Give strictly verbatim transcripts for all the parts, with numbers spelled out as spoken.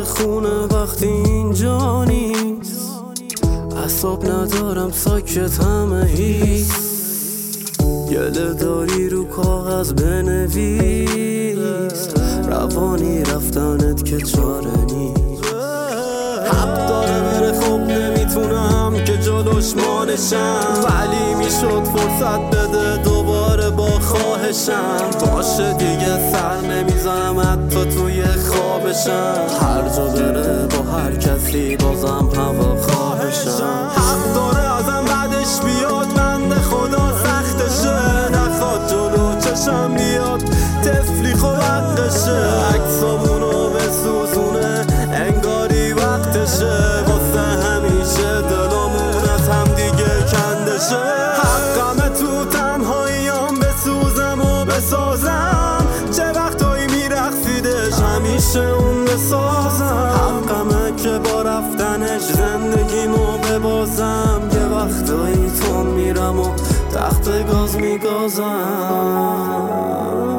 دل خونه وقتی اینجا نیست. اعصاب ندارم ساکت همه هیست. گله داری رو کاغذ بنویس، روانی رفتنت که چاره نیست. حق داره بره خب نمیتونم که جلوش مانشم، ولی میشد فرصت بده دوباره با خواهشم. باشه دیگه سر نمیزنم حتی توی خوابشم، هر جا بره با هر کسی بازم هوا خواهشم. حق داره ازم بعدش بیاد، بنده خدا سختشه، نخواد جلو چشم بیاد تفلی خب حقشه. عکسامونو بسوزونه انگاری وقتشه، واسه همیشه دلامون از هم دیگه کندشه. حقمه تو تنهاییام بسوزم و بسازم، چه وقتایی میرقصیدش همیشه اون بسازم. حقمه که با رفتنش زندگیمو ببازم، یه وقتایی تون میرم و تخت گاز میگازم.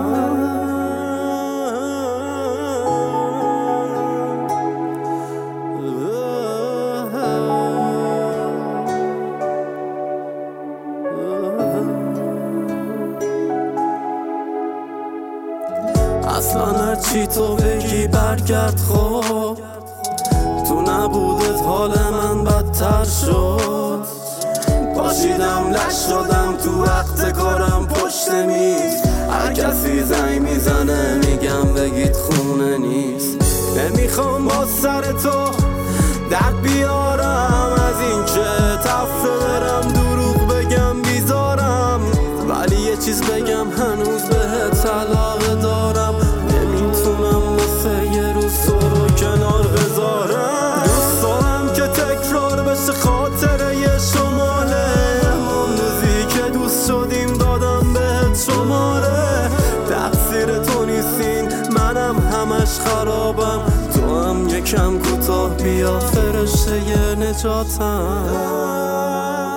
اصلا هرچی تو بگی برگرد خب، تو نبودت حال من بدتر شد. پاشیدم لش شدم تو وقت کارم پشت میز، هر کسی زنگ میزنه میگم بگید خونه نیست. نمیخوام با سر تو درد بیارم، از این که تفره برم دروغ بگم بیزارم، ولی یه چیز بگم هنوز بهت علاقه دارم. نمیتونم واسه یه روز تو رو کنار بذارم. دوست دارم که تکرار بشه خاطره یه شماله، همون روزی که دوست شدیم دادم بهت شماره. تقصیر تو نیستین منم همش خرابم، تو هم یکم کوتاه بیا فرشته نجاتم.